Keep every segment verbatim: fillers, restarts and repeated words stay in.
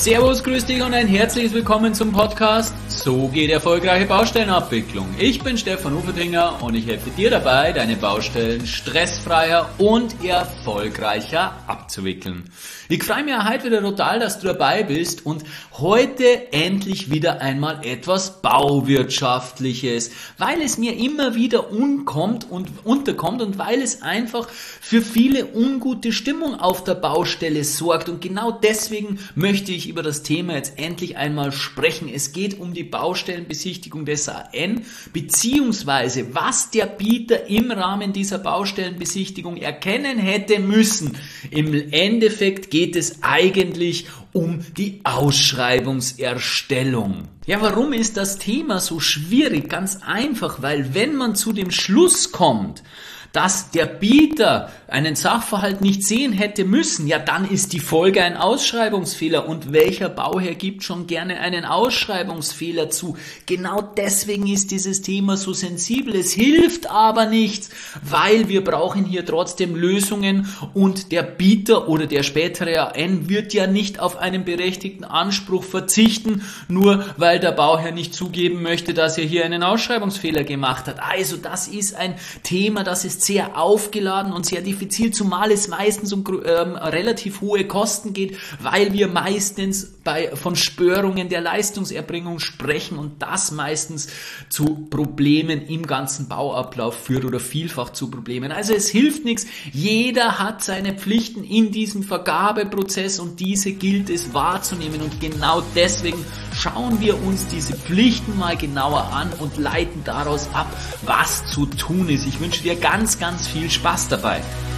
Servus, grüß dich und ein herzliches Willkommen zum Podcast So geht erfolgreiche Baustellenabwicklung. Ich bin Stefan Ufertinger und ich helfe dir dabei, deine Baustellen stressfreier und erfolgreicher abzuwickeln. Ich freue mich heute wieder total, dass du dabei bist und heute endlich wieder einmal etwas Bauwirtschaftliches, weil es mir immer wieder unkommt und unterkommt und weil es einfach für viele ungute Stimmung auf der Baustelle sorgt, und genau deswegen möchte ich über das Thema jetzt endlich einmal sprechen. Es geht um die Baustellenbesichtigung des A N, beziehungsweise was der Bieter im Rahmen dieser Baustellenbesichtigung erkennen hätte müssen. Im Endeffekt geht es eigentlich um die Ausschreibungserstellung. Ja, warum ist das Thema so schwierig? Ganz einfach, weil wenn man zu dem Schluss kommt, dass der Bieter einen Sachverhalt nicht sehen hätte müssen, ja, dann ist die Folge ein Ausschreibungsfehler. Und welcher Bauherr gibt schon gerne einen Ausschreibungsfehler zu? Genau deswegen ist dieses Thema so sensibel. Es hilft aber nichts, weil wir brauchen hier trotzdem Lösungen, und der Bieter oder der spätere A N wird ja nicht auf einen berechtigten Anspruch verzichten, nur weil der Bauherr nicht zugeben möchte, dass er hier einen Ausschreibungsfehler gemacht hat. Also das ist ein Thema, das ist sehr aufgeladen und sehr diffizil, zumal es meistens um ähm, relativ hohe Kosten geht, weil wir meistens bei, von Störungen der Leistungserbringung sprechen und das meistens zu Problemen im ganzen Bauablauf führt oder vielfach zu Problemen. Also es hilft nichts, jeder hat seine Pflichten in diesem Vergabeprozess und diese gilt es wahrzunehmen, und genau deswegen schauen wir uns diese Pflichten mal genauer an und leiten daraus ab, was zu tun ist. Ich wünsche dir ganz, ganz viel Spaß dabei.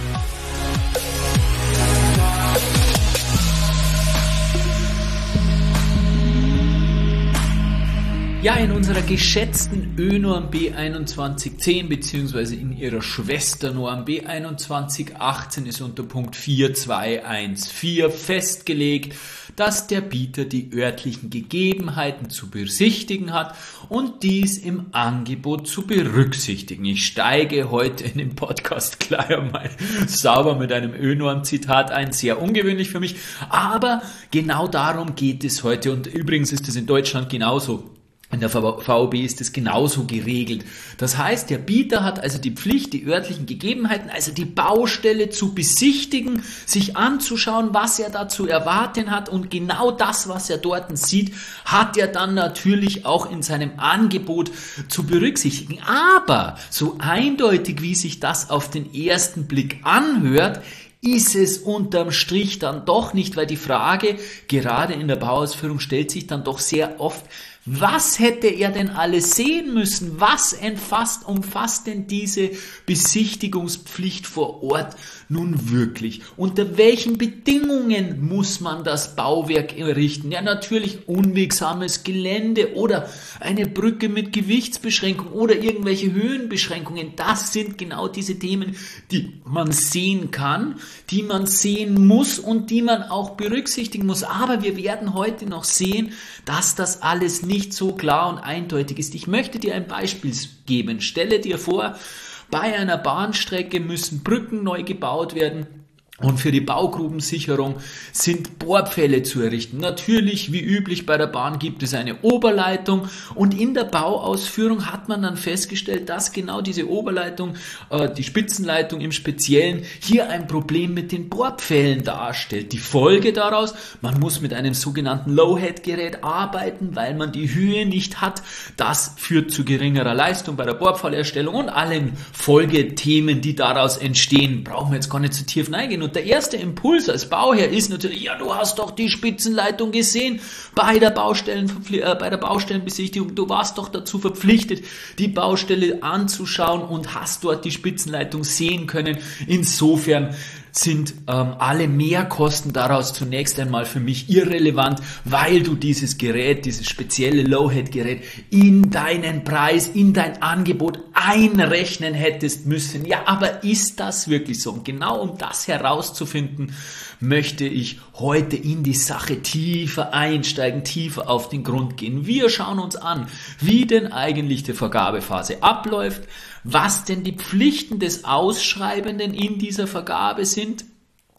Ja, in unserer geschätzten Ö-Norm B einundzwanzig zehn bzw. in ihrer Schwesternorm B einundzwanzig achtzehn ist unter Punkt vier zwei eins vier festgelegt, dass der Bieter die örtlichen Gegebenheiten zu besichtigen hat und dies im Angebot zu berücksichtigen. Ich steige heute in dem Podcast gleich einmal sauber mit einem Ö-Norm-Zitat ein, sehr ungewöhnlich für mich, aber genau darum geht es heute, und übrigens ist es in Deutschland genauso. In der V O B ist es genauso geregelt. Das heißt, der Bieter hat also die Pflicht, die örtlichen Gegebenheiten, also die Baustelle zu besichtigen, sich anzuschauen, was er da zu erwarten hat, und genau das, was er dort sieht, hat er dann natürlich auch in seinem Angebot zu berücksichtigen. Aber so eindeutig, wie sich das auf den ersten Blick anhört, ist es unterm Strich dann doch nicht, weil die Frage gerade in der Bauausführung stellt sich dann doch sehr oft: Was hätte er denn alles sehen müssen? Was entfasst, umfasst denn diese Besichtigungspflicht vor Ort nun wirklich? Unter welchen Bedingungen muss man das Bauwerk errichten? Ja, natürlich unwegsames Gelände oder eine Brücke mit Gewichtsbeschränkung oder irgendwelche Höhenbeschränkungen. Das sind genau diese Themen, die man sehen kann, die man sehen muss und die man auch berücksichtigen muss. Aber wir werden heute noch sehen, dass das alles nicht nicht so klar und eindeutig ist. Ich möchte dir ein Beispiel geben. Stelle dir vor, bei einer Bahnstrecke müssen Brücken neu gebaut werden. Und für die Baugrubensicherung sind Bohrpfähle zu errichten. Natürlich, wie üblich bei der Bahn, gibt es eine Oberleitung, und in der Bauausführung hat man dann festgestellt, dass genau diese Oberleitung, äh, die Spitzenleitung im Speziellen, hier ein Problem mit den Bohrpfählen darstellt. Die Folge daraus: Man muss mit einem sogenannten Low-Head-Gerät arbeiten, weil man die Höhe nicht hat. Das führt zu geringerer Leistung bei der Bohrpfahlerstellung und allen Folgethemen, die daraus entstehen. Brauchen wir jetzt gar nicht zu tief reingehen. Und der erste Impuls als Bauherr ist natürlich: Ja, du hast doch die Spitzenleitung gesehen bei der Baustellen, äh, bei der Baustellenbesichtigung. Du warst doch dazu verpflichtet, die Baustelle anzuschauen und hast dort die Spitzenleitung sehen können. Insofern sind ähm, alle Mehrkosten daraus zunächst einmal für mich irrelevant, weil du dieses Gerät, dieses spezielle Low-Head-Gerät in deinen Preis, in dein Angebot einrechnen hättest müssen. Ja, aber ist das wirklich so? Und genau um das herauszufinden, möchte ich heute in die Sache tiefer einsteigen, tiefer auf den Grund gehen. Wir schauen uns an, wie denn eigentlich die Vergabephase abläuft, was denn die Pflichten des Ausschreibenden in dieser Vergabe sind,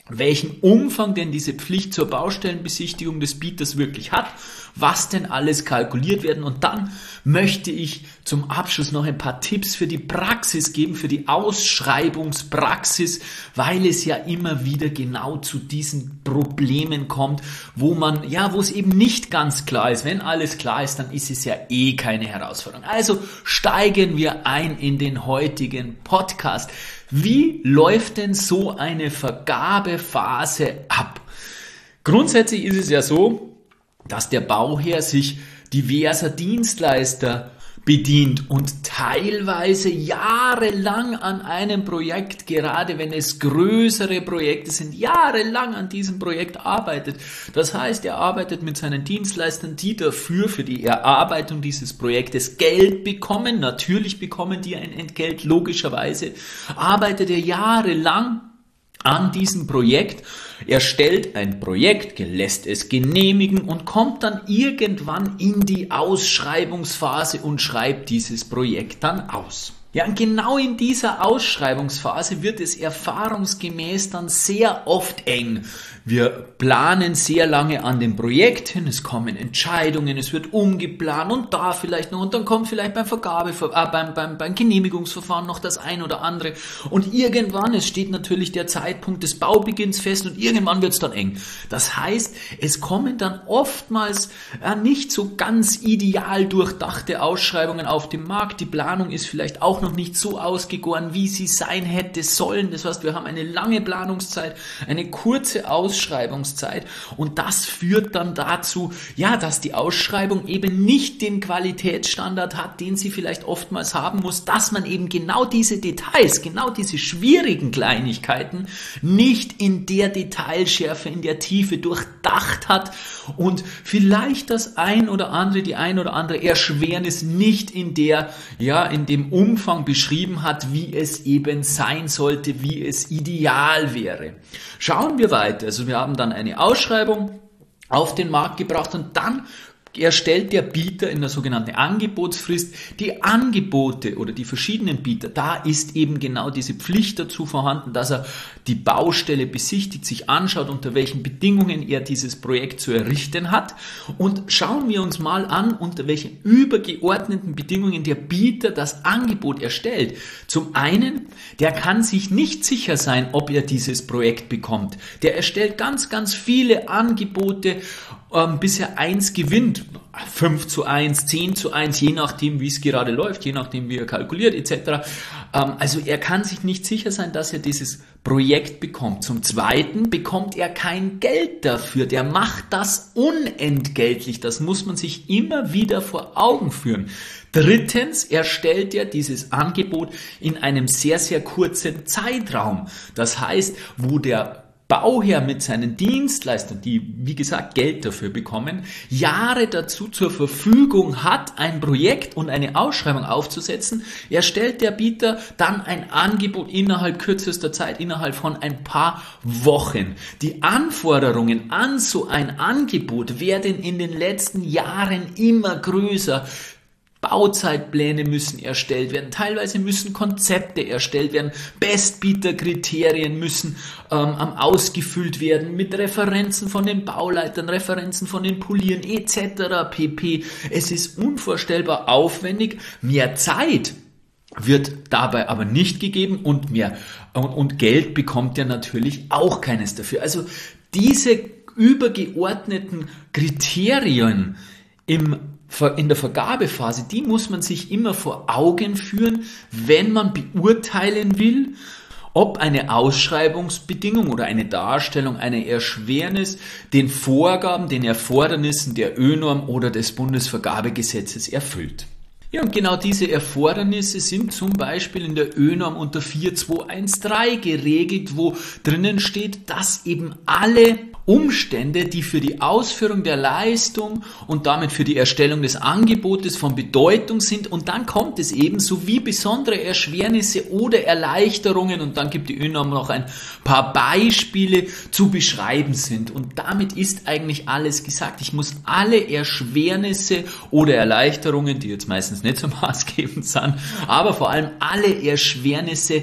welchen Umfang denn diese Pflicht zur Baustellenbesichtigung des Bieters wirklich hat, was denn alles kalkuliert werden. Und dann möchte ich zum Abschluss noch ein paar Tipps für die Praxis geben, für die Ausschreibungspraxis, weil es ja immer wieder genau zu diesen Problemen kommt, wo man, ja, wo es eben nicht ganz klar ist. Wenn alles klar ist, dann ist es ja eh keine Herausforderung. Also steigen wir ein in den heutigen Podcast. Wie läuft denn so eine Vergabephase ab? Grundsätzlich ist es ja so, dass der Bauherr sich diverser Dienstleister bedient und teilweise jahrelang an einem Projekt, gerade wenn es größere Projekte sind, jahrelang an diesem Projekt arbeitet. Das heißt, er arbeitet mit seinen Dienstleistern, die dafür, für die Erarbeitung dieses Projektes Geld bekommen. Natürlich bekommen die ein Entgelt, logischerweise arbeitet er jahrelang an diesem Projekt. Er stellt ein Projekt, lässt es genehmigen und kommt dann irgendwann in die Ausschreibungsphase und schreibt dieses Projekt dann aus. Ja, und genau in dieser Ausschreibungsphase wird es erfahrungsgemäß dann sehr oft eng. Wir planen sehr lange an dem Projekt hin, es kommen Entscheidungen, es wird umgeplant und da vielleicht noch und dann kommt vielleicht beim Vergabe, äh, beim, beim, beim Genehmigungsverfahren noch das ein oder andere und irgendwann, es steht natürlich der Zeitpunkt des Baubeginns fest und irgendwann wird es dann eng. Das heißt, es kommen dann oftmals äh, nicht so ganz ideal durchdachte Ausschreibungen auf den Markt. Die Planung ist vielleicht auch noch nicht so ausgegoren, wie sie sein hätte sollen. Das heißt, wir haben eine lange Planungszeit, eine kurze Ausschreibungszeit und das führt dann dazu, ja, dass die Ausschreibung eben nicht den Qualitätsstandard hat, den sie vielleicht oftmals haben muss, dass man eben genau diese Details, genau diese schwierigen Kleinigkeiten nicht in der Detailschärfe, in der Tiefe durchdacht hat und vielleicht das ein oder andere, die ein oder andere Erschwernis nicht in der, ja, in dem Umfang beschrieben hat, wie es eben sein sollte, wie es ideal wäre. Schauen wir weiter. Also wir haben dann eine Ausschreibung auf den Markt gebracht und dann erstellt der Bieter in der sogenannten Angebotsfrist die Angebote oder die verschiedenen Bieter. Da ist eben genau diese Pflicht dazu vorhanden, dass er die Baustelle besichtigt, sich anschaut, unter welchen Bedingungen er dieses Projekt zu errichten hat. Und schauen wir uns mal an, unter welchen übergeordneten Bedingungen der Bieter das Angebot erstellt. Zum einen, der kann sich nicht sicher sein, ob er dieses Projekt bekommt. Der erstellt ganz, ganz viele Angebote, ähm, bis er eins gewinnt. fünf zu eins, zehn zu eins, je nachdem, wie es gerade läuft, je nachdem, wie er kalkuliert, et cetera. Ähm, also er kann sich nicht sicher sein, dass er dieses Projekt bekommt. Zum Zweiten bekommt er kein Geld dafür. Der macht das unentgeltlich. Das muss man sich immer wieder vor Augen führen. Drittens erstellt er dieses Angebot in einem sehr, sehr kurzen Zeitraum. Das heißt, wo der Bauherr mit seinen Dienstleistern, die wie gesagt Geld dafür bekommen, Jahre dazu zur Verfügung hat, ein Projekt und eine Ausschreibung aufzusetzen, erstellt der Bieter dann ein Angebot innerhalb kürzester Zeit, innerhalb von ein paar Wochen. Die Anforderungen an so ein Angebot werden in den letzten Jahren immer größer. Bauzeitpläne müssen erstellt werden, teilweise müssen Konzepte erstellt werden, Bestbieterkriterien müssen ähm, ausgefüllt werden mit Referenzen von den Bauleitern, Referenzen von den Polieren et cetera pp. Es ist unvorstellbar aufwendig, mehr Zeit wird dabei aber nicht gegeben und mehr und, und Geld bekommt er natürlich auch keines dafür. Also diese übergeordneten Kriterien im in der Vergabephase, die muss man sich immer vor Augen führen, wenn man beurteilen will, ob eine Ausschreibungsbedingung oder eine Darstellung, eine Erschwernis den Vorgaben, den Erfordernissen der ÖNORM oder des Bundesvergabegesetzes erfüllt. Ja, und genau diese Erfordernisse sind zum Beispiel in der ÖNORM unter vier zwei eins drei geregelt, wo drinnen steht, dass eben alle Umstände, die für die Ausführung der Leistung und damit für die Erstellung des Angebotes von Bedeutung sind, und dann kommt es eben sowie besondere Erschwernisse oder Erleichterungen, und dann gibt die ÖNORM noch ein paar Beispiele, zu beschreiben sind. Und damit ist eigentlich alles gesagt. Ich muss alle Erschwernisse oder Erleichterungen, die jetzt meistens nicht so maßgebend sind, aber vor allem alle Erschwernisse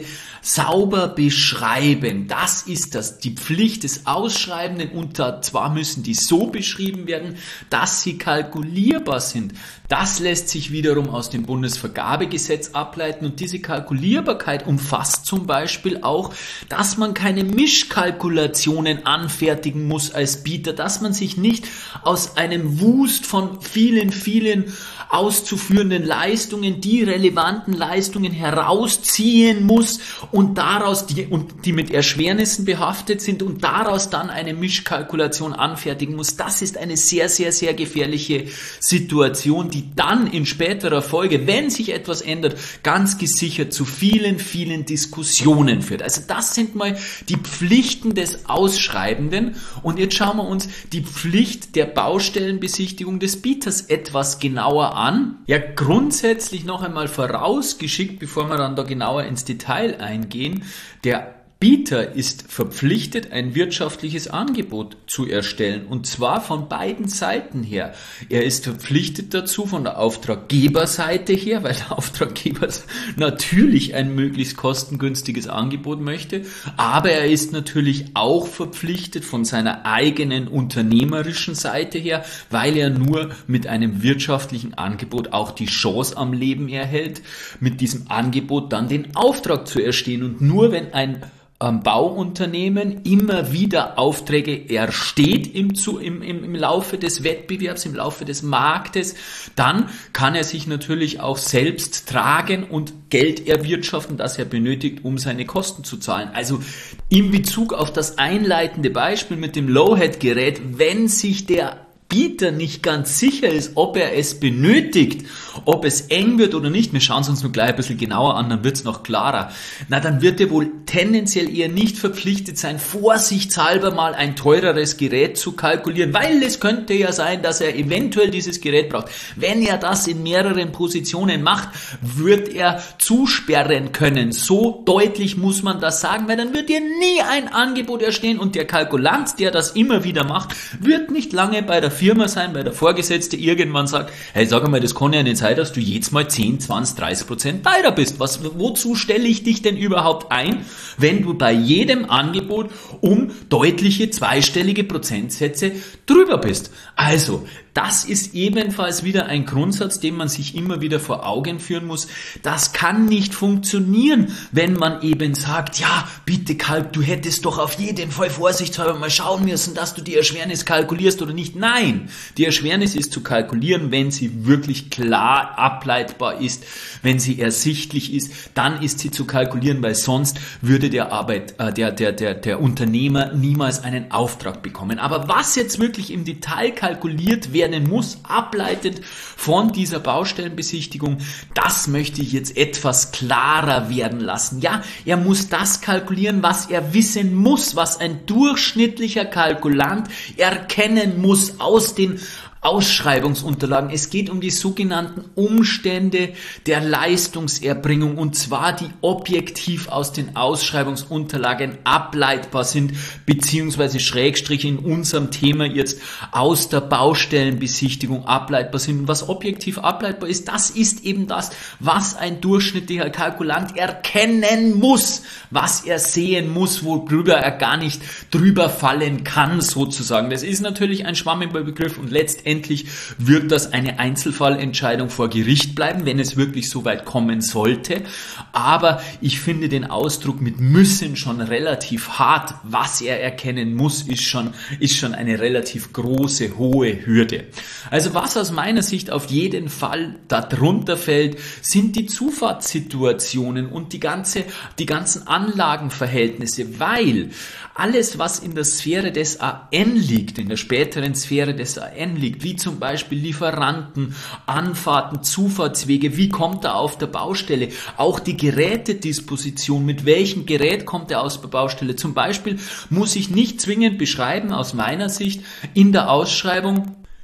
sauber beschreiben. Das ist das, die Pflicht des Ausschreibenden, und zwar müssen die so beschrieben werden, dass sie kalkulierbar sind. Das lässt sich wiederum aus dem Bundesvergabegesetz ableiten, und diese Kalkulierbarkeit umfasst zum Beispiel auch, dass man keine Mischkalkulationen anfertigen muss als Bieter, dass man sich nicht aus einem Wust von vielen, vielen auszuführenden Leistungen die relevanten Leistungen herausziehen muss und daraus die, und die mit Erschwernissen behaftet sind und daraus dann eine Mischkalkulation anfertigen muss. Das ist eine sehr, sehr, sehr gefährliche Situation, die dann in späterer Folge, wenn sich etwas ändert, ganz gesichert zu vielen, vielen Diskussionen führt. Also das sind mal die Pflichten des Ausschreibenden, und jetzt schauen wir uns die Pflicht der Baustellenbesichtigung des Bieters etwas genauer an. Ja, grundsätzlich noch einmal vorausgeschickt, bevor wir dann da genauer ins Detail eingehen, der Bieter ist verpflichtet, ein wirtschaftliches Angebot zu erstellen, und zwar von beiden Seiten her. Er ist verpflichtet dazu von der Auftraggeberseite her, weil der Auftraggeber natürlich ein möglichst kostengünstiges Angebot möchte, aber er ist natürlich auch verpflichtet von seiner eigenen unternehmerischen Seite her, weil er nur mit einem wirtschaftlichen Angebot auch die Chance am Leben erhält, mit diesem Angebot dann den Auftrag zu erstehen. Und nur wenn ein Bauunternehmen immer wieder Aufträge ersteht im, im, im Laufe des Wettbewerbs, im Laufe des Marktes, dann kann er sich natürlich auch selbst tragen und Geld erwirtschaften, das er benötigt, um seine Kosten zu zahlen. Also in Bezug auf das einleitende Beispiel mit dem Low-Head-Gerät, wenn sich der Bieter nicht ganz sicher ist, ob er es benötigt, ob es eng wird oder nicht, wir schauen es uns nur gleich ein bisschen genauer an, dann wird es noch klarer, na dann wird er wohl tendenziell eher nicht verpflichtet sein, vorsichtshalber mal ein teureres Gerät zu kalkulieren, weil es könnte ja sein, dass er eventuell dieses Gerät braucht. Wenn er das in mehreren Positionen macht, wird er zusperren können. So deutlich muss man das sagen, weil dann wird er nie ein Angebot erstehen, und der Kalkulant, der das immer wieder macht, wird nicht lange bei der Firma sein, bei der Vorgesetzte irgendwann sagt, hey, sag mal, das kann ja nicht sein, dass du jetzt mal zehn, zwanzig, dreißig Prozent teurer bist. Was, wozu stelle ich dich denn überhaupt ein, wenn du bei jedem Angebot um deutliche zweistellige Prozentsätze drüber bist? Also, das ist ebenfalls wieder ein Grundsatz, den man sich immer wieder vor Augen führen muss. Das kann nicht funktionieren, wenn man eben sagt, ja, bitte Kalk, du hättest doch auf jeden Fall vorsichtshalber mal schauen müssen, dass du die Erschwernis kalkulierst oder nicht. Nein, die Erschwernis ist zu kalkulieren, wenn sie wirklich klar ableitbar ist, wenn sie ersichtlich ist, dann ist sie zu kalkulieren, weil sonst würde der Arbeit, äh, der, der, der, der Unternehmer niemals einen Auftrag bekommen. Aber was jetzt wirklich im Detail kalkuliert werden muss, ableitend von dieser Baustellenbesichtigung, das möchte ich jetzt etwas klarer werden lassen. Ja, er muss das kalkulieren, was er wissen muss, was ein durchschnittlicher Kalkulant erkennen muss aus den Ausschreibungsunterlagen. Es geht um die sogenannten Umstände der Leistungserbringung, und zwar die objektiv aus den Ausschreibungsunterlagen ableitbar sind, beziehungsweise Schrägstrich in unserem Thema jetzt aus der Baustellenbesichtigung ableitbar sind. Und was objektiv ableitbar ist, das ist eben das, was ein durchschnittlicher Kalkulant erkennen muss, was er sehen muss, worüber er gar nicht drüber fallen kann, sozusagen. Das ist natürlich ein schwammiger Begriff, und letztendlich Endlich wird das eine Einzelfallentscheidung vor Gericht bleiben, wenn es wirklich so weit kommen sollte. Aber ich finde den Ausdruck mit müssen schon relativ hart. Was er erkennen muss, ist schon, ist schon eine relativ große, hohe Hürde. Also was aus meiner Sicht auf jeden Fall darunter fällt, sind die Zufahrtssituationen und die ganze, die ganzen Anlagenverhältnisse, weil alles, was in der Sphäre des A N liegt, in der späteren Sphäre des A N liegt, wie zum Beispiel Lieferanten, Anfahrten, Zufahrtswege, wie kommt er auf der Baustelle, auch die Gerätedisposition, mit welchem Gerät kommt er aus der Baustelle. Zum Beispiel muss ich nicht zwingend beschreiben, aus meiner Sicht, in der Ausschreibung,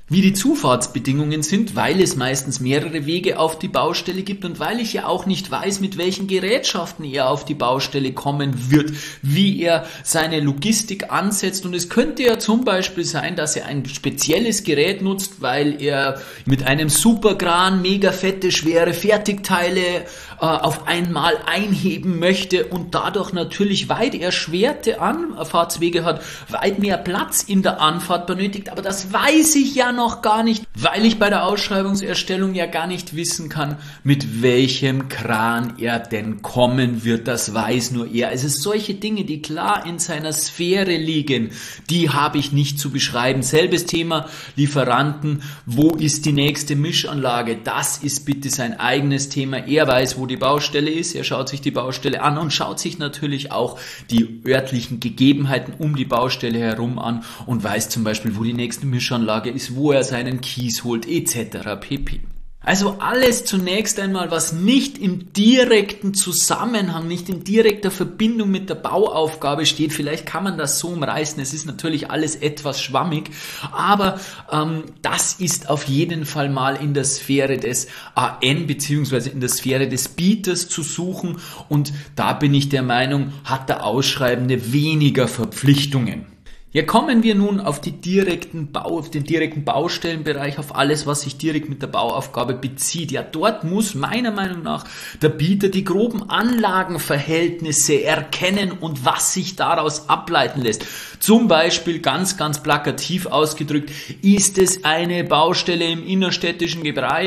wie die Zufahrtsbedingungen sind, weil es meistens mehrere Wege auf die Baustelle gibt und weil ich ja auch nicht weiß, mit welchen Gerätschaften er auf die Baustelle kommen wird, wie er seine Logistik ansetzt. Und es könnte ja zum Beispiel sein, dass er ein spezielles Gerät nutzt, weil er mit einem Superkran mega fette, schwere Fertigteile äh, auf einmal einheben möchte und dadurch natürlich weit erschwerte Anfahrtswege hat, weit mehr Platz in der Anfahrt benötigt. Aber das weiß ich ja noch gar nicht, weil ich bei der Ausschreibungserstellung ja gar nicht wissen kann, mit welchem Kran er denn kommen wird. Das weiß nur er. Also solche Dinge, die klar in seiner Sphäre liegen, die habe ich nicht zu beschreiben. Selbes Thema Lieferanten. Wo ist die nächste Mischanlage? Das ist bitte sein eigenes Thema. Er weiß, wo die Baustelle ist. Er schaut sich die Baustelle an und schaut sich natürlich auch die örtlichen Gegebenheiten um die Baustelle herum an und weiß zum Beispiel, wo die nächste Mischanlage ist, wo er seinen Kies holt, et cetera pp. Also alles zunächst einmal, was nicht im direkten Zusammenhang, nicht in direkter Verbindung mit der Bauaufgabe steht. Vielleicht kann man das so umreißen. Es ist natürlich alles etwas schwammig, aber ähm, das ist auf jeden Fall mal in der Sphäre des A N bzw. in der Sphäre des Bieters zu suchen. Und da bin ich der Meinung, hat der Ausschreibende weniger Verpflichtungen. Ja, kommen wir nun auf die direkten Bau, auf den direkten Baustellenbereich, auf alles, was sich direkt mit der Bauaufgabe bezieht. Ja, dort muss meiner Meinung nach der Bieter die groben Anlagenverhältnisse erkennen und was sich daraus ableiten lässt. Zum Beispiel ganz, ganz plakativ ausgedrückt, ist es eine Baustelle im innerstädtischen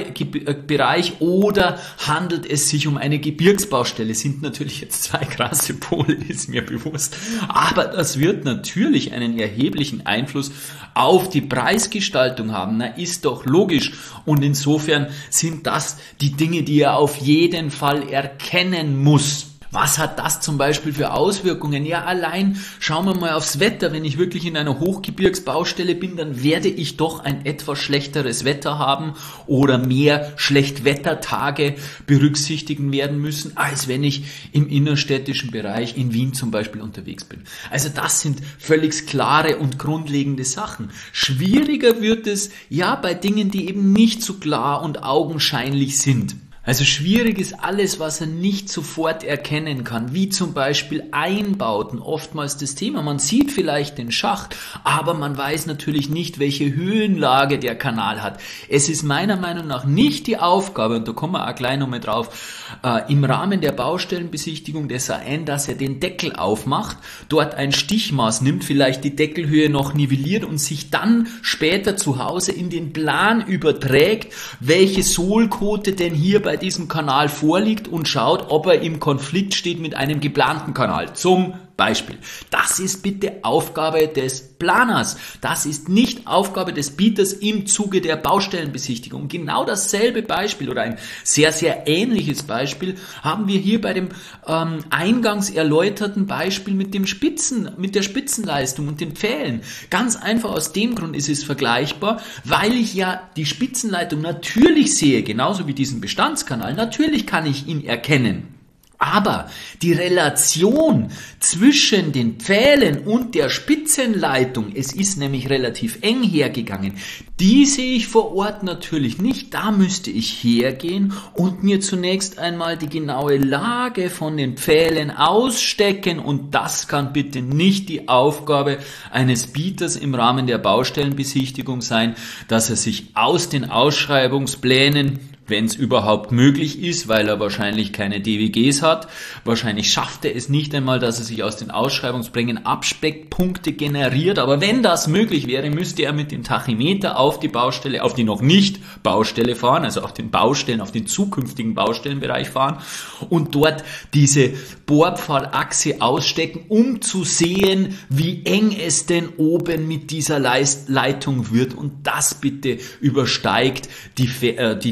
Bereich oder handelt es sich um eine Gebirgsbaustelle? Sind natürlich jetzt zwei krasse Pole, ist mir bewusst. Aber das wird natürlich einen erheblichen Einfluss auf die Preisgestaltung haben. Na, ist doch logisch. Und insofern sind das die Dinge, die er auf jeden Fall erkennen muss. Was hat das zum Beispiel für Auswirkungen? Ja, allein schauen wir mal aufs Wetter. Wenn ich wirklich in einer Hochgebirgsbaustelle bin, dann werde ich doch ein etwas schlechteres Wetter haben oder mehr Schlechtwettertage berücksichtigen werden müssen, als wenn ich im innerstädtischen Bereich in Wien zum Beispiel unterwegs bin. Also das sind völlig klare und grundlegende Sachen. Schwieriger wird es ja bei Dingen, die eben nicht so klar und augenscheinlich sind. Also schwierig ist alles, was er nicht sofort erkennen kann, wie zum Beispiel Einbauten, oftmals das Thema. Man sieht vielleicht den Schacht, aber man weiß natürlich nicht, welche Höhenlage der Kanal hat. Es ist meiner Meinung nach nicht die Aufgabe, und da kommen wir auch gleich nochmal drauf, äh, im Rahmen der Baustellenbesichtigung des A N, dass er den Deckel aufmacht, dort ein Stichmaß nimmt, vielleicht die Deckelhöhe noch nivelliert und sich dann später zu Hause in den Plan überträgt, welche Sohlquote denn hier bei bei diesem Kanal vorliegt und schaut, ob er im Konflikt steht mit einem geplanten Kanal. Zum Beispiel. Das ist bitte Aufgabe des Planers. Das ist nicht Aufgabe des Bieters im Zuge der Baustellenbesichtigung. Genau dasselbe Beispiel oder ein sehr, sehr ähnliches Beispiel haben wir hier bei dem ähm, eingangs erläuterten Beispiel mit dem Spitzen, mit der Spitzenleistung und den Pfählen. Ganz einfach aus dem Grund ist es vergleichbar, weil ich ja die Spitzenleitung natürlich sehe, genauso wie diesen Bestandskanal. Natürlich kann ich ihn erkennen. Aber die Relation zwischen den Pfählen und der Spitzenleitung, es ist nämlich relativ eng hergegangen, die sehe ich vor Ort natürlich nicht. Da müsste ich hergehen und mir zunächst einmal die genaue Lage von den Pfählen ausstecken. Und das kann bitte nicht die Aufgabe eines Bieters im Rahmen der Baustellenbesichtigung sein, dass er sich aus den Ausschreibungsplänen, wenn es überhaupt möglich ist, weil er wahrscheinlich keine D W Gs hat. Wahrscheinlich schafft er es nicht einmal, dass er sich aus den Ausschreibungsplänen Abspeckpunkte generiert. Aber wenn das möglich wäre, müsste er mit dem Tachymeter auf die Baustelle, auf die noch nicht Baustelle fahren, also auf den Baustellen, auf den zukünftigen Baustellenbereich fahren und dort diese Bohrpfahlachse ausstecken, um zu sehen, wie eng es denn oben mit dieser Leitung wird. Und das bitte übersteigt die, äh, die, die, die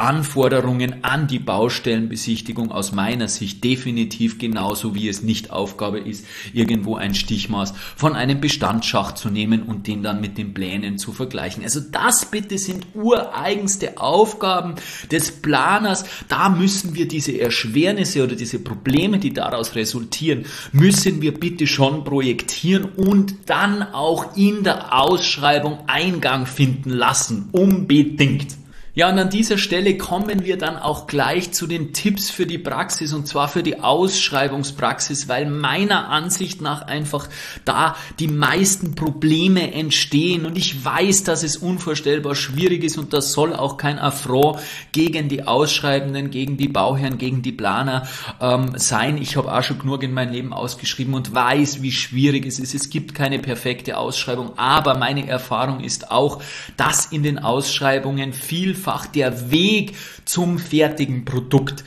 Anforderungen an die Baustellenbesichtigung aus meiner Sicht definitiv genauso, wie es nicht Aufgabe ist, irgendwo ein Stichmaß von einem Bestandsschacht zu nehmen und den dann mit den Plänen zu vergleichen. Also das bitte sind ureigenste Aufgaben des Planers. Da müssen wir diese Erschwernisse oder diese Probleme, die daraus resultieren, müssen wir bitte schon projektieren und dann auch in der Ausschreibung Eingang finden lassen. Unbedingt. Ja, und an dieser Stelle kommen wir dann auch gleich zu den Tipps für die Praxis, und zwar für die Ausschreibungspraxis, weil meiner Ansicht nach einfach da die meisten Probleme entstehen, und ich weiß, dass es unvorstellbar schwierig ist, und das soll auch kein Affront gegen die Ausschreibenden, gegen die Bauherren, gegen die Planer ähm, sein. Ich habe auch schon genug in meinem Leben ausgeschrieben und weiß, wie schwierig es ist. Es gibt keine perfekte Ausschreibung, aber meine Erfahrung ist auch, dass in den Ausschreibungen vielfach der Weg zum fertigen Produkt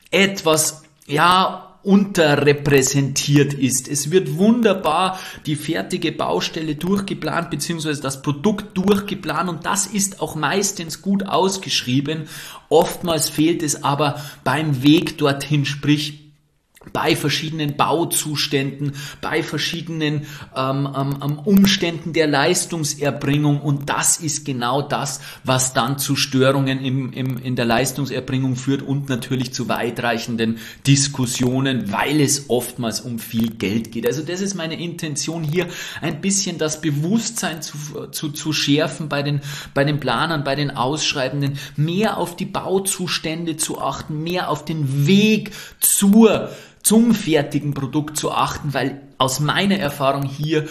etwas, ja, unterrepräsentiert ist. Es wird wunderbar die fertige Baustelle durchgeplant, beziehungsweise das Produkt durchgeplant, und das ist auch meistens gut ausgeschrieben. Oftmals fehlt es aber beim Weg dorthin, sprich bei verschiedenen Bauzuständen, bei verschiedenen ähm, ähm, Umständen der Leistungserbringung, und das ist genau das, was dann zu Störungen im, im, in der Leistungserbringung führt und natürlich zu weitreichenden Diskussionen, weil es oftmals um viel Geld geht. Also das ist meine Intention, hier ein bisschen das Bewusstsein zu, zu, zu schärfen bei den, bei den Planern, bei den Ausschreibenden, mehr auf die Bauzustände zu achten, mehr auf den Weg zur zum fertigen Produkt zu achten, weil aus meiner Erfahrung hier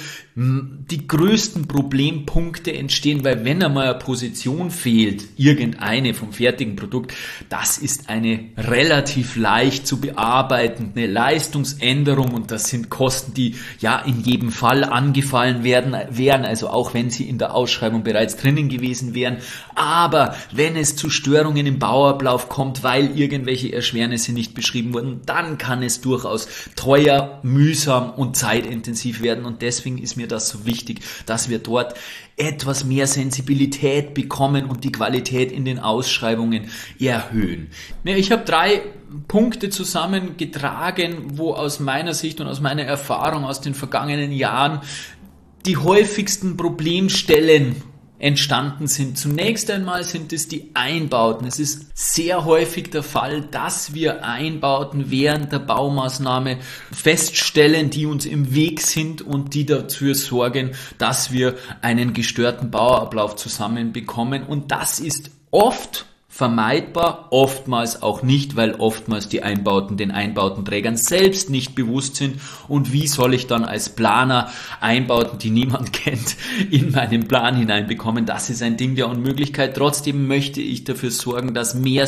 die größten Problempunkte entstehen, weil wenn einmal eine Position fehlt, irgendeine vom fertigen Produkt, das ist eine relativ leicht zu bearbeitende Leistungsänderung, und das sind Kosten, die ja in jedem Fall angefallen werden, wären, also auch wenn sie in der Ausschreibung bereits drinnen gewesen wären. Aber wenn es zu Störungen im Bauablauf kommt, weil irgendwelche Erschwernisse nicht beschrieben wurden, dann kann es durchaus teuer, mühsam und zeitintensiv werden, und deswegen ist mir das so wichtig, dass wir dort etwas mehr Sensibilität bekommen und die Qualität in den Ausschreibungen erhöhen. Ja, ich habe drei Punkte zusammengetragen, wo aus meiner Sicht und aus meiner Erfahrung aus den vergangenen Jahren die häufigsten Problemstellen entstanden sind. Zunächst einmal sind es die Einbauten. Es ist sehr häufig der Fall, dass wir Einbauten während der Baumaßnahme feststellen, die uns im Weg sind und die dafür sorgen, dass wir einen gestörten Bauablauf zusammenbekommen. Und das ist oft vermeidbar, oftmals auch nicht, weil oftmals die Einbauten den Einbautenträgern selbst nicht bewusst sind. Und wie soll ich dann als Planer Einbauten, die niemand kennt, in meinen Plan hineinbekommen? Das ist ein Ding der Unmöglichkeit. Trotzdem möchte ich dafür sorgen, dass mehr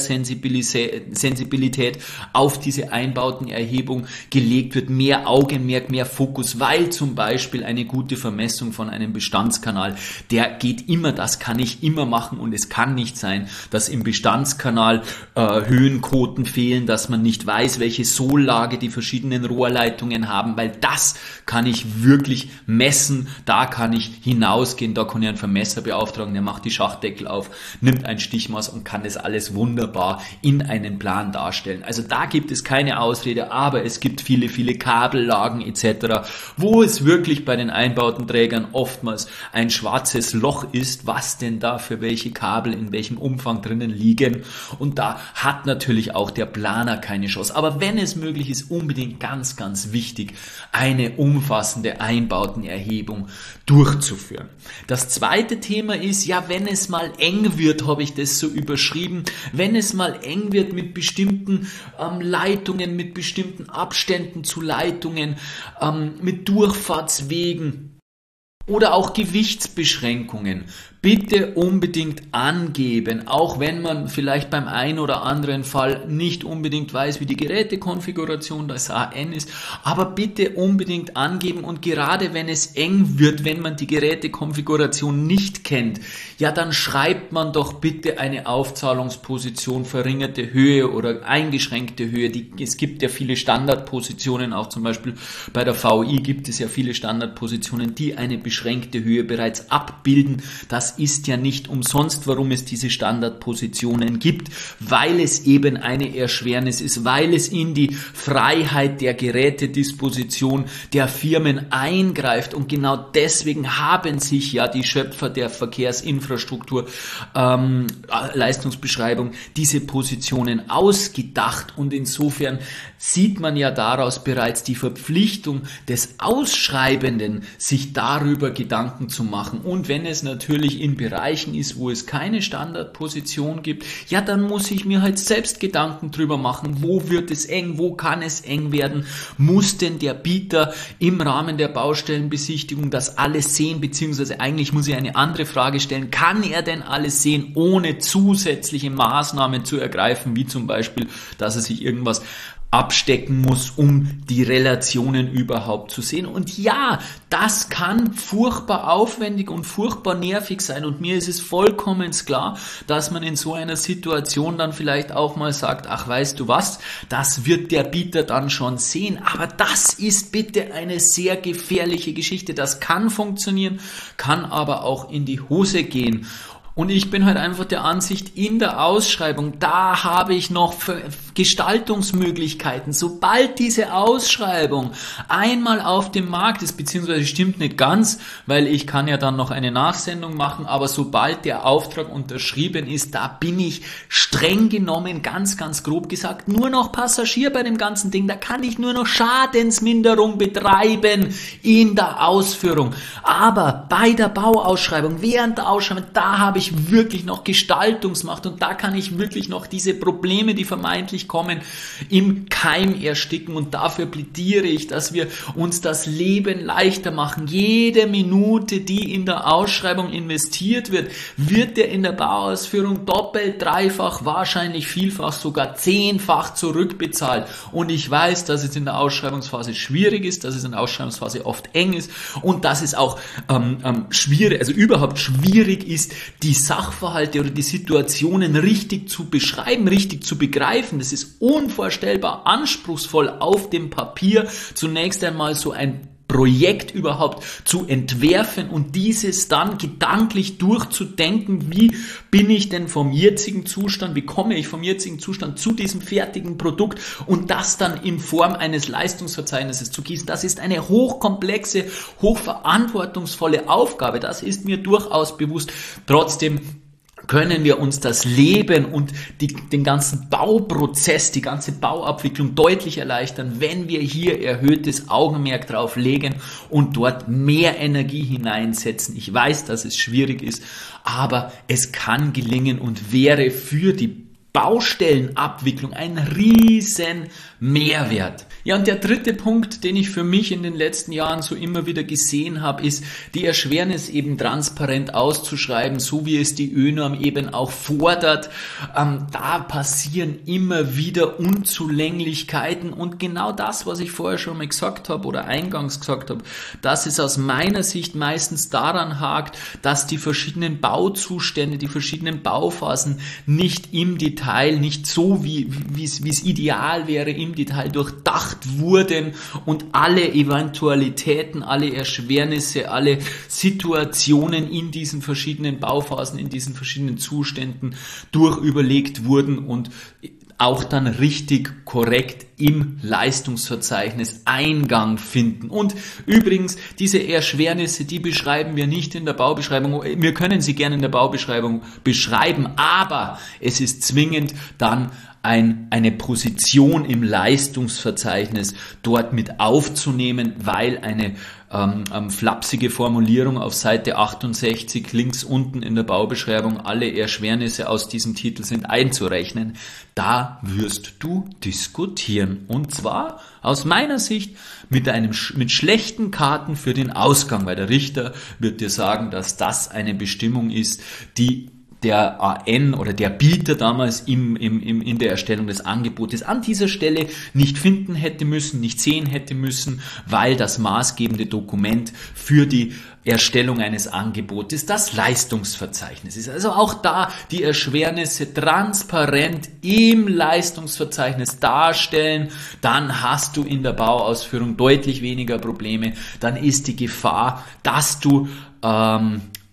Sensibilität auf diese Einbautenerhebung gelegt wird, mehr Augenmerk, mehr Fokus, weil zum Beispiel eine gute Vermessung von einem Bestandskanal, der geht immer, das kann ich immer machen, und es kann nicht sein, dass im Bestandskanal äh, Höhenquoten fehlen, dass man nicht weiß, welche Sohllage die verschiedenen Rohrleitungen haben, weil das kann ich wirklich messen, da kann ich hinausgehen, da kann ich einen Vermesser beauftragen, der macht die Schachtdeckel auf, nimmt ein Stichmaß und kann das alles wunderbar in einen Plan darstellen. Also da gibt es keine Ausrede, aber es gibt viele, viele Kabellagen et cetera, wo es wirklich bei den Einbautenträgern oftmals ein schwarzes Loch ist, was denn da für welche Kabel in welchem Umfang drinnen liegen, und da hat natürlich auch der Planer keine Chance. Aber wenn es möglich ist, unbedingt ganz, ganz wichtig, eine umfassende Einbautenerhebung durchzuführen. Das zweite Thema ist, ja, wenn es mal eng wird, habe ich das so überschrieben, wenn es mal eng wird mit bestimmten ähm, Leitungen, mit bestimmten Abständen zu Leitungen, ähm, mit Durchfahrtswegen oder auch Gewichtsbeschränkungen, bitte unbedingt angeben, auch wenn man vielleicht beim einen oder anderen Fall nicht unbedingt weiß, wie die Gerätekonfiguration des A N ist, aber bitte unbedingt angeben, und gerade wenn es eng wird, wenn man die Gerätekonfiguration nicht kennt, ja, dann schreibt man doch bitte eine Aufzahlungsposition, verringerte Höhe oder eingeschränkte Höhe. Die, es gibt ja viele Standardpositionen, auch zum Beispiel bei der V I gibt es ja viele Standardpositionen, die eine beschränkte Höhe bereits abbilden. Das das ist ja nicht umsonst, warum es diese Standardpositionen gibt, weil es eben eine Erschwernis ist, weil es in die Freiheit der Gerätedisposition der Firmen eingreift und genau deswegen haben sich ja die Schöpfer der Verkehrsinfrastruktur ähm, Leistungsbeschreibung diese Positionen ausgedacht und insofern sieht man ja daraus bereits die Verpflichtung des Ausschreibenden, sich darüber Gedanken zu machen. Und wenn es natürlich in Bereichen ist, wo es keine Standardposition gibt, ja, dann muss ich mir halt selbst Gedanken drüber machen, wo wird es eng, wo kann es eng werden, muss denn der Bieter im Rahmen der Baustellenbesichtigung das alles sehen, beziehungsweise eigentlich muss ich eine andere Frage stellen, kann er denn alles sehen, ohne zusätzliche Maßnahmen zu ergreifen, wie zum Beispiel, dass er sich irgendwas abstecken muss, um die Relationen überhaupt zu sehen. Und ja, das kann furchtbar aufwendig und furchtbar nervig sein. Und mir ist es vollkommen klar, dass man in so einer Situation dann vielleicht auch mal sagt, ach, weißt du was, das wird der Bieter dann schon sehen. Aber das ist bitte eine sehr gefährliche Geschichte. Das kann funktionieren, kann aber auch in die Hose gehen. Und ich bin halt einfach der Ansicht, in der Ausschreibung, da habe ich noch Gestaltungsmöglichkeiten. Sobald diese Ausschreibung einmal auf dem Markt ist, beziehungsweise stimmt nicht ganz, weil ich kann ja dann noch eine Nachsendung machen, aber sobald der Auftrag unterschrieben ist, da bin ich streng genommen, ganz, ganz grob gesagt, nur noch Passagier bei dem ganzen Ding. Da kann ich nur noch Schadensminderung betreiben in der Ausführung. Aber bei der Bauausschreibung, während der Ausschreibung, da habe ich wirklich noch Gestaltungsmacht und da kann ich wirklich noch diese Probleme, die vermeintlich kommen, im Keim ersticken und dafür plädiere ich, dass wir uns das Leben leichter machen. Jede Minute, die in der Ausschreibung investiert wird, wird der in der Bauausführung doppelt, dreifach, wahrscheinlich vielfach, sogar zehnfach zurückbezahlt. Und ich weiß, dass es in der Ausschreibungsphase schwierig ist, dass es in der Ausschreibungsphase oft eng ist und dass es auch ähm, ähm, schwierig, also überhaupt schwierig ist, die Sachverhalte oder die Situationen richtig zu beschreiben, richtig zu begreifen. Das ist unvorstellbar anspruchsvoll auf dem Papier, zunächst einmal so ein Projekt überhaupt zu entwerfen und dieses dann gedanklich durchzudenken, wie bin ich denn vom jetzigen Zustand, wie komme ich vom jetzigen Zustand zu diesem fertigen Produkt und das dann in Form eines Leistungsverzeichnisses zu gießen. Das ist eine hochkomplexe, hochverantwortungsvolle Aufgabe, das ist mir durchaus bewusst. Trotzdem können wir uns das Leben und die, den ganzen Bauprozess, die ganze Bauabwicklung deutlich erleichtern, wenn wir hier erhöhtes Augenmerk drauf legen und dort mehr Energie hineinsetzen. Ich weiß, dass es schwierig ist, aber es kann gelingen und wäre für die Baustellenabwicklung ein riesen Mehrwert. Ja, und der dritte Punkt, den ich für mich in den letzten Jahren so immer wieder gesehen habe, ist die Erschwernis eben transparent auszuschreiben, so wie es die ÖNORM eben auch fordert. Ähm, da passieren immer wieder Unzulänglichkeiten und genau das, was ich vorher schon mal gesagt habe oder eingangs gesagt habe, dass es aus meiner Sicht meistens daran hakt, dass die verschiedenen Bauzustände, die verschiedenen Bauphasen nicht im Detail, nicht so wie wie es wie es ideal wäre, im Detail durchdacht wurden und alle Eventualitäten, alle Erschwernisse, alle Situationen in diesen verschiedenen Bauphasen, in diesen verschiedenen Zuständen durchüberlegt wurden und auch dann richtig korrekt im Leistungsverzeichnis Eingang finden. Und übrigens, diese Erschwernisse, die beschreiben wir nicht in der Baubeschreibung. Wir können sie gerne in der Baubeschreibung beschreiben, aber es ist zwingend dann ein, eine Position im Leistungsverzeichnis dort mit aufzunehmen, weil eine ähm, ähm, flapsige Formulierung auf Seite achtundsechzig links unten in der Baubeschreibung, alle Erschwernisse aus diesem Titel sind einzurechnen, da wirst du diskutieren. Und zwar aus meiner Sicht mit einem mit schlechten Karten für den Ausgang, weil der Richter wird dir sagen, dass das eine Bestimmung ist, die der A N oder der Bieter damals im, im, im, in der Erstellung des Angebotes an dieser Stelle nicht finden hätte müssen, nicht sehen hätte müssen, weil das maßgebende Dokument für die Erstellung eines Angebotes das Leistungsverzeichnis ist. Also auch da die Erschwernisse transparent im Leistungsverzeichnis darstellen, dann hast du in der Bauausführung deutlich weniger Probleme, dann ist die Gefahr, dass du ähm,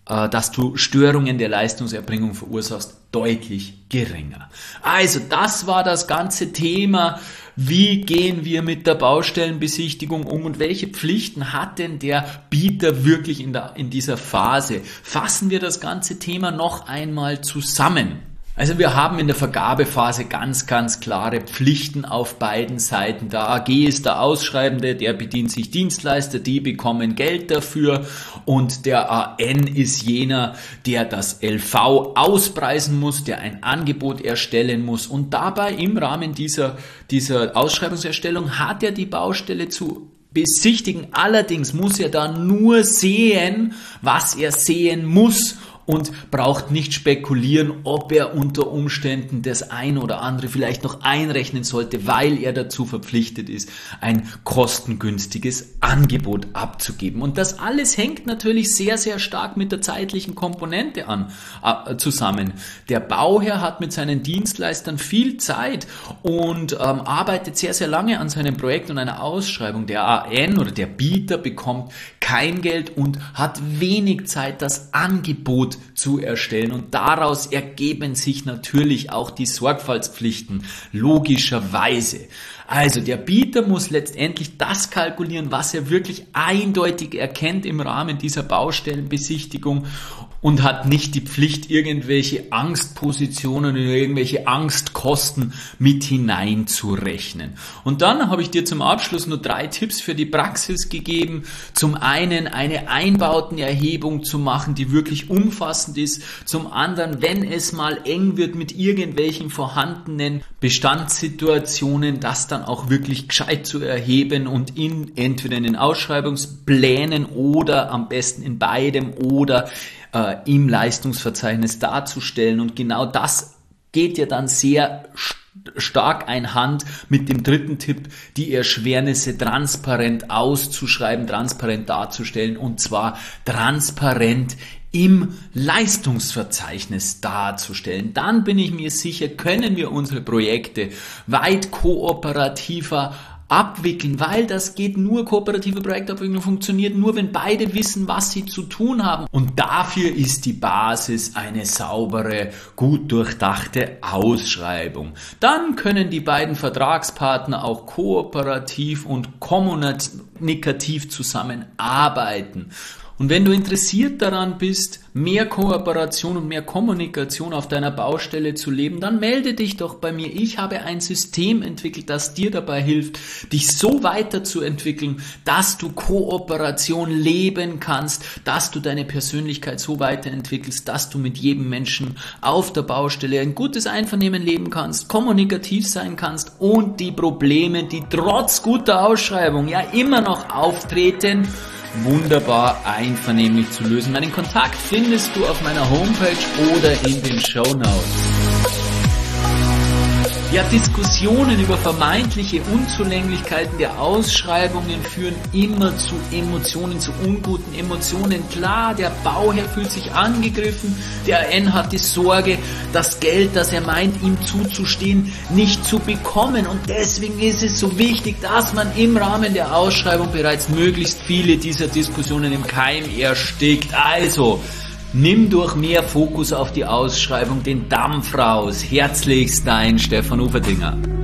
äh, dass du Störungen der Leistungserbringung verursachst, deutlich geringer. Also das war das ganze Thema. Wie gehen wir mit der Baustellenbesichtigung um und welche Pflichten hat denn der Bieter wirklich in, der, in dieser Phase? Fassen wir das ganze Thema noch einmal zusammen. Also wir haben in der Vergabephase ganz, ganz klare Pflichten auf beiden Seiten. Der A G ist der Ausschreibende, der bedient sich Dienstleister, die bekommen Geld dafür und der A N ist jener, der das L V auspreisen muss, der ein Angebot erstellen muss und dabei im Rahmen dieser, dieser Ausschreibungserstellung hat er die Baustelle zu besichtigen. Allerdings muss er da nur sehen, was er sehen muss. Und braucht nicht spekulieren, ob er unter Umständen das ein oder andere vielleicht noch einrechnen sollte, weil er dazu verpflichtet ist, ein kostengünstiges Angebot abzugeben. Und das alles hängt natürlich sehr, sehr stark mit der zeitlichen Komponente an, äh, zusammen. Der Bauherr hat mit seinen Dienstleistern viel Zeit und ähm, arbeitet sehr, sehr lange an seinem Projekt und einer Ausschreibung. Der A N oder der Bieter bekommt kein Geld und hat wenig Zeit, das Angebot zu erstellen und daraus ergeben sich natürlich auch die Sorgfaltspflichten, logischerweise. Also der Bieter muss letztendlich das kalkulieren, was er wirklich eindeutig erkennt im Rahmen dieser Baustellenbesichtigung und hat nicht die Pflicht, irgendwelche Angstpositionen oder irgendwelche Angstkosten mit hineinzurechnen. Und dann habe ich dir zum Abschluss nur drei Tipps für die Praxis gegeben. Zum einen eine Einbautenerhebung zu machen, die wirklich umfassend ist. Zum anderen, wenn es mal eng wird mit irgendwelchen vorhandenen Bestandssituationen, das dann auch wirklich gescheit zu erheben und in entweder in den Ausschreibungsplänen oder am besten in beidem oder äh, im Leistungsverzeichnis darzustellen. Und genau das geht ja dann sehr stark einhand mit dem dritten Tipp, die Erschwernisse transparent auszuschreiben, transparent darzustellen und zwar transparent im Leistungsverzeichnis darzustellen. Dann bin ich mir sicher, können wir unsere Projekte weit kooperativer abwickeln, weil das geht nur, kooperative Projektabwicklung funktioniert nur, wenn beide wissen, was sie zu tun haben. Und dafür ist die Basis eine saubere, gut durchdachte Ausschreibung. Dann können die beiden Vertragspartner auch kooperativ und kommunikativ zusammenarbeiten. Und wenn du interessiert daran bist, mehr Kooperation und mehr Kommunikation auf deiner Baustelle zu leben, dann melde dich doch bei mir. Ich habe ein System entwickelt, das dir dabei hilft, dich so weiterzuentwickeln, dass du Kooperation leben kannst, dass du deine Persönlichkeit so weiterentwickelst, dass du mit jedem Menschen auf der Baustelle ein gutes Einvernehmen leben kannst, kommunikativ sein kannst und die Probleme, die trotz guter Ausschreibung ja immer noch auftreten, wunderbar einvernehmlich zu lösen. Meinen Kontakt findest du auf meiner Homepage oder in den Shownotes. Ja, Diskussionen über vermeintliche Unzulänglichkeiten der Ausschreibungen führen immer zu Emotionen, zu unguten Emotionen. Klar, der Bauherr fühlt sich angegriffen, der A N hat die Sorge, das Geld, das er meint, ihm zuzustehen, nicht zu bekommen. Und deswegen ist es so wichtig, dass man im Rahmen der Ausschreibung bereits möglichst viele dieser Diskussionen im Keim erstickt. Also, nimm durch mehr Fokus auf die Ausschreibung den Dampf raus. Herzlichst dein Stefan Uferdinger.